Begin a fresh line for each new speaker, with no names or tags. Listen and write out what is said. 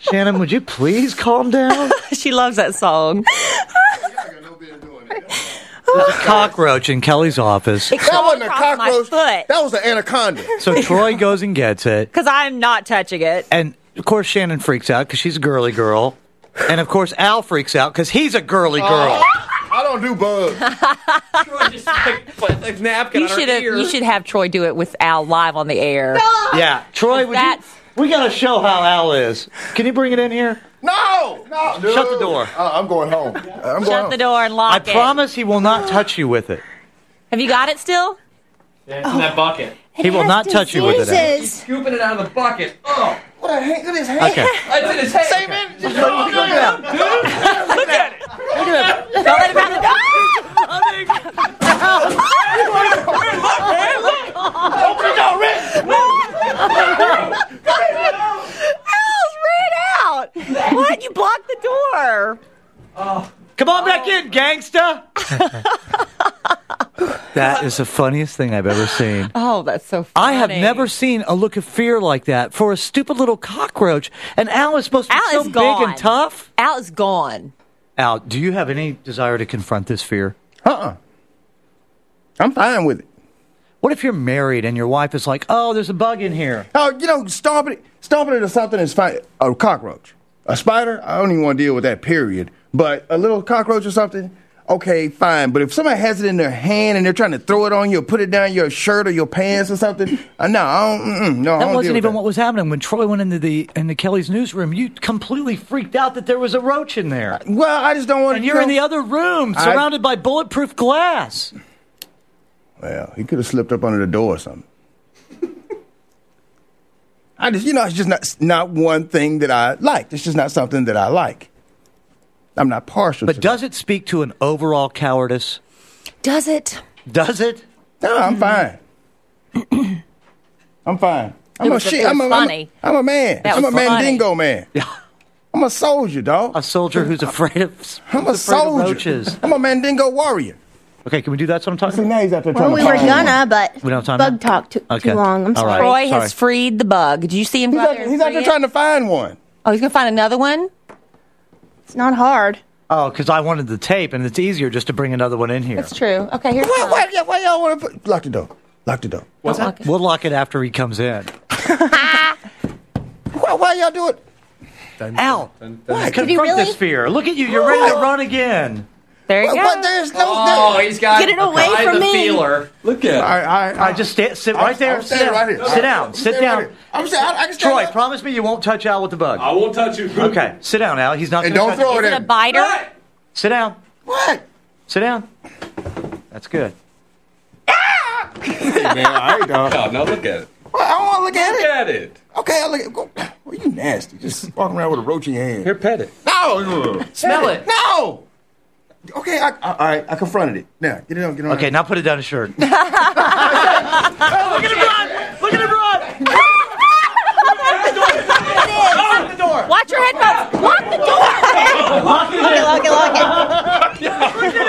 Shannon, would you please calm down?
She loves that song.
There's a cockroach in Kelly's office.
That wasn't a
Across my
cockroach.
foot.
That was an anaconda.
So Troy goes and gets it.
Because I'm not touching it.
And, of course, Shannon freaks out because she's a girly girl. And, of course, Al freaks out because he's a girly girl.
I don't do bugs.
Troy just put a napkin on her ear.
You should have Troy do it with Al live on the air.
Yeah. Troy, we got to show how Al is. Can you bring it in here?
No.
Shut the door.
I'm going home.
Shut the door and lock
I
it.
promise he will not touch you with it.
Have you got it still?
Yeah, it's in that bucket.
He will not touch you with it.
He's scooping it out of the bucket. Oh,
What the heck? Look at his hand.
Okay.
it's in his hand.
Same in.
Look at that.
Look at it.
Don't let him out the door.
Open the door, Rick.
Al's ran out. What? You blocked the door.
Come on back in, gangsta. That is the funniest thing I've ever seen.
Oh, that's so funny.
I have never seen a look of fear like that for a stupid little cockroach. And Al is supposed to be
Al
so
is
big
gone.
and tough.
Al is gone.
Al, do you have any desire to confront this fear?
I'm fine with it.
What if you're married and your wife is like, oh, there's a bug in here?
Oh, stomping it or something is fine. A cockroach. A spider, I don't even want to deal with that, period. But a little cockroach or something, okay, fine. But if somebody has it in their hand and they're trying to throw it on you or put it down your shirt or your pants or something, no, I don't.
That wasn't even what was happening. When Troy went into Kelly's newsroom, you completely freaked out that there was a roach in there.
Well, I just don't want to.
And you're in the other room, surrounded by bulletproof glass.
Well, he could have slipped up under the door or something. It's just not one thing that I like. It's just not something that I like. I'm not partial.
But does it speak to an overall cowardice?
Does it?
Does it?
No, I'm fine. I'm fine. I'm a man. I'm a mandingo man.
Yeah.
I'm a soldier, dog.
A soldier who's afraid of
I'm a soldier.
roaches.
I'm a mandingo warrior.
Okay, can we do that? That's what I'm talking
See,
about.
now he's out there
Well,
trying
we
to
were
find
gonna, but
We don't have time
bug
now?
talk too
Okay.
long. I'm
All
sorry.
right.
Troy
sorry.
has freed the bug. Did you see him go out there and
He's out
free
there
it?
trying to find one.
Oh, he's going to find another one?
It's not hard.
Oh, because I wanted the tape, and it's easier just to bring another one in here.
That's true. Okay, here's
Why y'all want to lock the door? Lock the door.
What's that?
We'll lock it after he comes in.
Why y'all do it?
Al,
Why?
confront this fear. Look at you. You're ready to run again.
There you go.
But there's no.
Oh, he's got
Get it away
eye
from
the
me.
feeler. Look at it.
I just sit right there.
I'm standing right here.
Sit down. Sit down.
I'm saying I can stand
Troy,
up.
promise me you won't touch Al with the bug.
I won't touch you.
Okay, sit down, Al. He's not
And
going to
don't
touch
throw
you.
it
Is it a
at
biter?
Sit down.
What?
Sit down. That's good.
Hey, man, all right, dog.
Oh, no, look at it.
Well, I don't want to look at
Look
it.
at it.
Okay, I look at it. Well, you nasty. Just walking around with a roach in your hand.
Here, pet it.
No.
Smell it.
No. Okay, all right, I confronted it. Now, get it on.
Okay, now put it down his shirt. Look at him run! Look at him run! Lock the door!
Watch your headphones. Lock the door.
Lock it.
Look at